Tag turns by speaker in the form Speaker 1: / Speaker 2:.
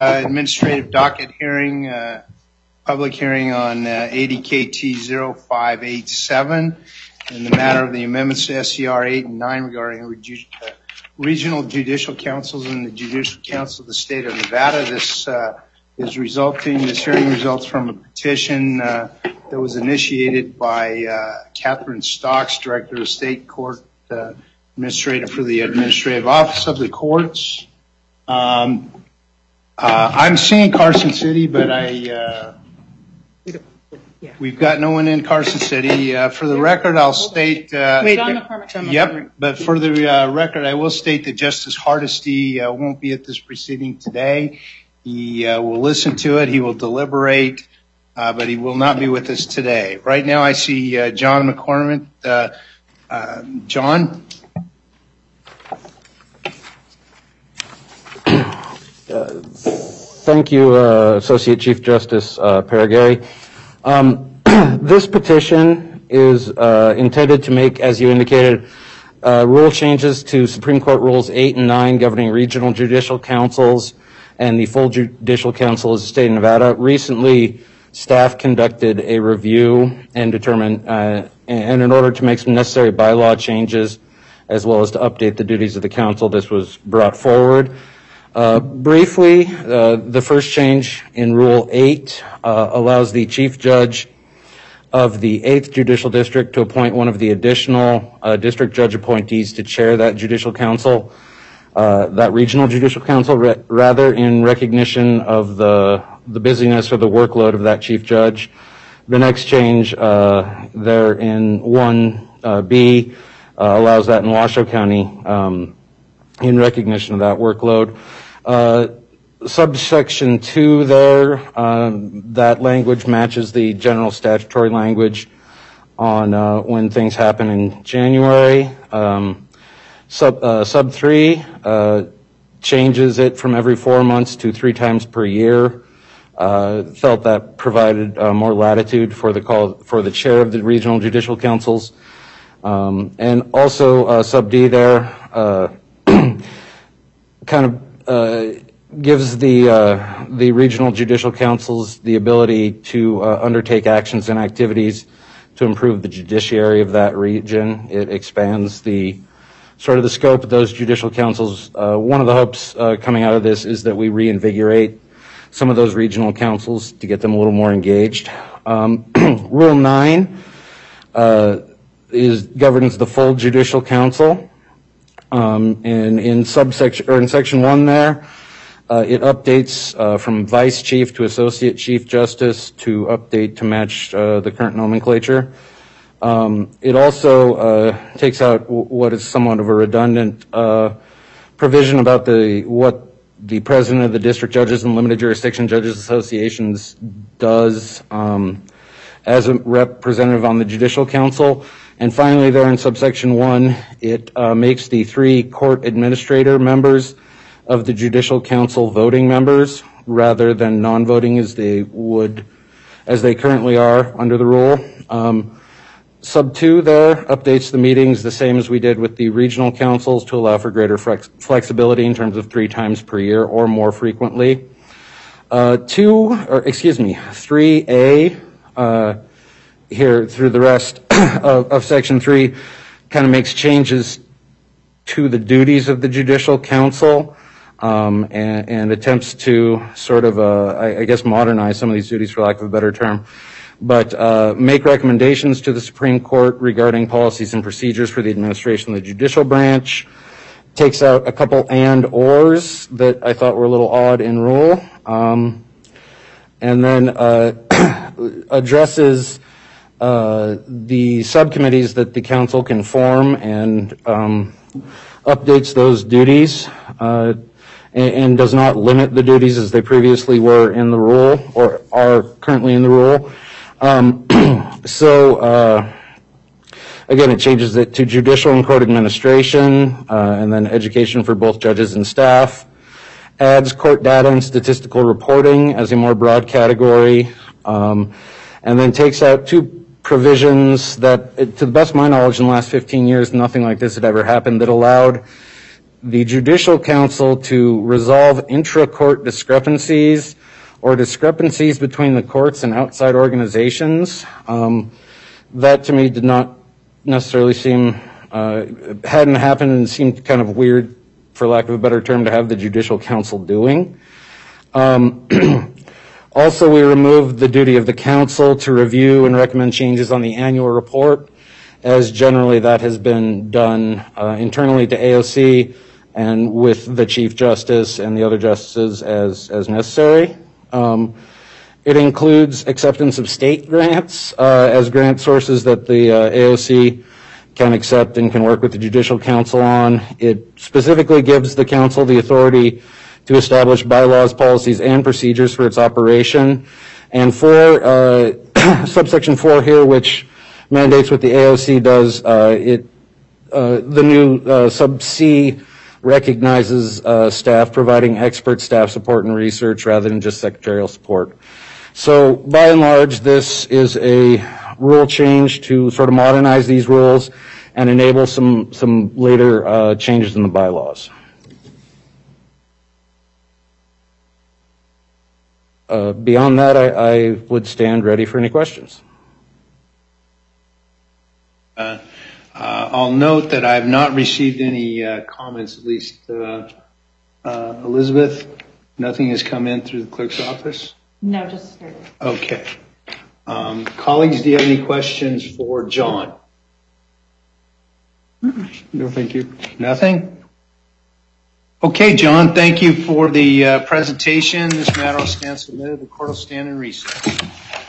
Speaker 1: Administrative docket hearing, public hearing on ADKT 0587 in the matter of the amendments to SCR 8 and 9 regarding regional judicial councils and the Judicial Council of the State of Nevada. This hearing results from a petition that was initiated by Catherine Stocks, Director of State Court Administrator for the Administrative Office of the Courts. I'm seeing Carson City, but we've got no one in Carson City. For the record, I'll state.
Speaker 2: John McCormick.
Speaker 1: Yep, but for the record, I will state that Justice Hardesty won't be at this proceeding today. He will listen to it. He will deliberate, but he will not be with us today. Right now, I see John McCormick. John.
Speaker 3: Thank you, Associate Chief Justice Paragari. This petition is intended to make, as you indicated, rule changes to Supreme Court Rules 8 and 9 governing regional judicial councils and the full judicial council of the state of Nevada. Recently, staff conducted a review and determined, and in order to make some necessary bylaw changes, as well as to update the duties of the council, this was brought forward. Briefly, the first change in Rule 8 allows the Chief Judge of the 8th Judicial District to appoint one of the additional district judge appointees to chair that judicial council, that regional judicial council, rather in recognition of the busyness or the workload of that Chief Judge. The next change there in 1B allows that in Washoe County in recognition of that workload. Subsection 2 there, that language matches the general statutory language on when things happen in January. Sub 3 changes it from every 4 months to 3 times per year. Felt that provided more latitude for the chair of the regional judicial councils. And also sub D there kind of gives the regional judicial councils the ability to undertake actions and activities to improve the judiciary of that region. It expands the scope of those judicial councils. One of the hopes coming out of this is that we reinvigorate some of those regional councils to get them a little more engaged. Rule 9 governs the full judicial council. And in section 1 there, it updates from vice chief to associate chief justice to update to match the current nomenclature. It also takes out what is somewhat of a redundant provision about what the president of the district judges and limited jurisdiction judges associations does as a representative on the judicial council. And finally, there in subsection 1, it makes the 3 court administrator members of the judicial council voting members rather than non-voting as they currently are under the rule. Sub 2 there updates the meetings the same as we did with the regional councils to allow for greater flexibility in terms of 3 times per year or more frequently. 3A here through the rest of section 3 kind of makes changes to the duties of the judicial council and attempts to sort of, I guess, modernize some of these duties, for lack of a better term, but make recommendations to the Supreme Court regarding policies and procedures for the administration of the judicial branch, takes out a couple and/ors that I thought were a little odd in rule, and then addresses the subcommittees that the council can form and updates those duties and does not limit the duties as they previously were in the rule or are currently in the rule. Again, it changes it to judicial and court administration and then education for both judges and staff. Adds court data and statistical reporting as a more broad category, and then takes out 2 provisions that, to the best of my knowledge, in the last 15 years, nothing like this had ever happened, that allowed the Judicial Council to resolve intra-court discrepancies or discrepancies between the courts and outside organizations. That to me did not necessarily seem, hadn't happened and seemed kind of weird, for lack of a better term, to have the Judicial Council doing. Also, we removed the duty of the council to review and recommend changes on the annual report, as generally that has been done internally to AOC and with the Chief Justice and the other justices as necessary. It includes acceptance of state grants as grant sources that the AOC can accept and can work with the Judicial Council on. It specifically gives the council the authority to establish bylaws, policies, and procedures for its operation. And for subsection 4 here, which mandates what the AOC does, the new sub C recognizes staff providing expert staff support and research rather than just secretarial support. So by and large, this is a rule change to sort of modernize these rules and enable some later changes in the bylaws. Beyond that, I would stand ready for any questions.
Speaker 1: I'll note that I have not received any comments, at least Elizabeth. Nothing has come in through the clerk's office?
Speaker 2: No, just straight.
Speaker 1: Okay. Colleagues, do you have any questions for John?
Speaker 4: No, thank you.
Speaker 1: Nothing? Okay, John, thank you for the presentation. This matter will stand submitted. The court will stand in recess.